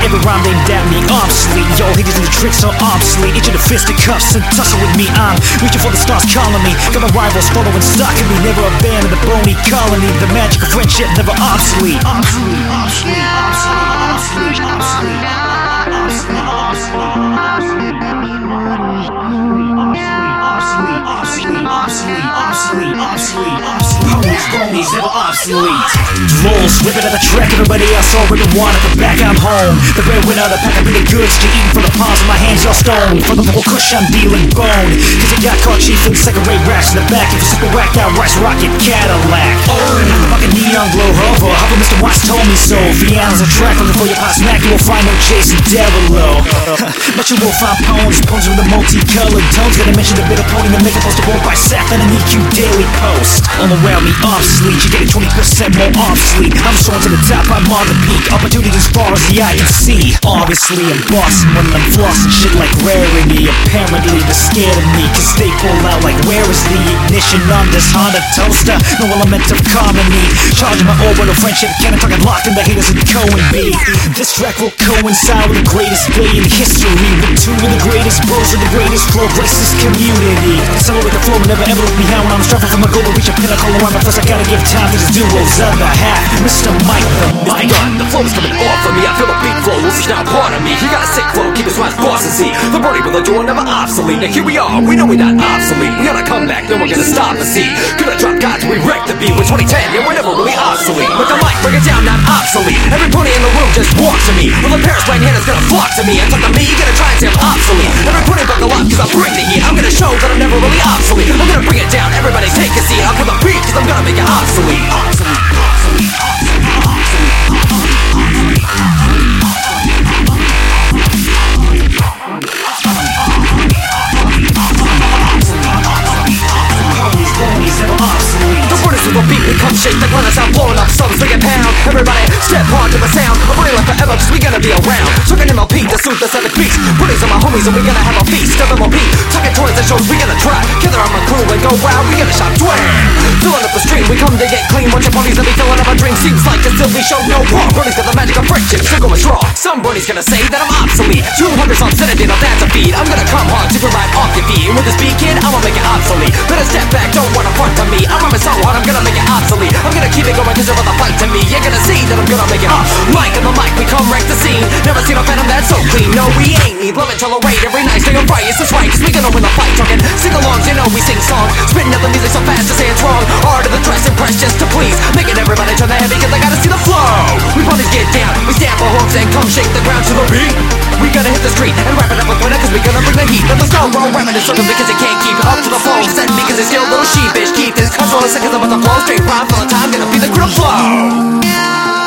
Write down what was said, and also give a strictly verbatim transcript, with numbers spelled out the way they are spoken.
every rhyme aimed at me obsolete. Yo, haters and the tricks are obsolete. Each of the fisticuffs and tussle with me. I'm reaching for the stars calling me. Got my rivals following stock of me. Never abandon the bony colony. The magic of friendship never obsolete. Obsolete, obsolete, obsolete, obsolete, obsolete, obsolete, obsolete, obsolete, obsolete, obsolete, obsolete, obsolete. Homies, bonies, never obsolete. Lulz, whipping at the track, everybody else all ripping one at the back. I'm home, the breadwinner, the pack. I bring the goods to eating from the palms of my hands, y'all stone. From the whole kush, I'm dealing bone. Cause I got caught cheap in second rate racks in the back. If you super whacked out, rice rocket Cadillac. Oh, fucking neon glow hover. How come Mister Watts told me so? Fiana's a track looking for your pot snack. You will find no Jason Derulo. But you will find poems, poems with the multicolored tones. Gotta mention the bit of pony, the make a poster board by Seth and an E Q Daily Post. All around me obsolete, you're getting twenty percent more obsolete. I'm soaring to the top, I'm on the peak. Opportunities as far as the eye can see. Obviously I'm bossing when I'm flossing shit like rarity. Apparently they're scared of me, cause they pull out like where is the ignition on this Honda toaster? No element of harmony. Charging my orbital friendship cannon, talking locked in the haters and Cohen B. This track will coincide with the greatest day in history, with two of the greatest bros with the greatest flow, racist community. Accelerate the flow, never ever look behind when I'm striving for my goal to reach a pinnacle around. But first I gotta give time to this duo's other half, Mister Mike the Mike. It's begun, the flow is coming off of me. I feel the beat flow, Lulz is now part of me. He got a sick flow, keep his rhymes boss and see. The birdie with the duo never obsolete. Now here we are, we know we're not obsolete. We gotta come back, then we're gonna stop and see. Gonna drop guys, we wreck the beat with twenty ten, yeah we're never really obsolete. With the mic, bring it down, not obsolete. Every pony in the room just walk to me. Well the Paris right hand is gonna flock to me. And talk to me, you gonna try and say I'm obsolete. Every pony buckle up, cause I bring the heat. I'm gonna show that I'm never really obsolete. I'm gonna bring it down, everybody take a seat. I'll kill the beat, cause I'm gonna make it obsolete. Obsolete, obsolete, obsolete, obsolete, obsolete, the beat, we come shake the planets out, blowing up subs, big and pound. Everybody step on to the sound. I'm running like forever, cause we gonna be around. Talking M L P, the suit, the seven beats. Buddies are my homies, and we gonna have a feast of M L P. Talking toys and shows, we gonna try. Gather on my crew and go wild, we gonna shop twang. Filling up the stream, we come to get clean. Bunch of ponies that be filling up our dreams. Seems like until we show no wrong. Buddies got the magic of friendship, still going strong. Some buddies gonna say that I'm obsolete. Two hundreds on Senate, now that's a feed. I'm gonna come hard, super right off your feet. And with this beat, kid, I'ma make it obsolete. Better step back, don't wanna front to me. I'm rapping so hard, I'm gonna make it obsolete. I'm gonna keep it going cause they're about to fight to me. You're gonna see that I'm gonna make it up. Mike on the mic, we come wreck the scene. Never seen a phantom that's so clean. No, we ain't need love and tolerate. Every night stay on right, it's just right. Cause we gonna win the fight. Talking sing-alongs, you know we sing songs. Spitting out the music so fast to say it's wrong. Art of the dress and press just to please. Making everybody turn their head because they gotta see the flow. We ponies get down, we stamp our hooves and come shake the ground to the beat. We gotta hit the street and wrap it up with winner cause we gonna bring the heat. Let the star roll, rapping in circles because it can't keep up to the flow. Send me cause it's still a little sheepish. Keep this control a second about the flow. Straight rhyme for the time, gonna be the grip flow.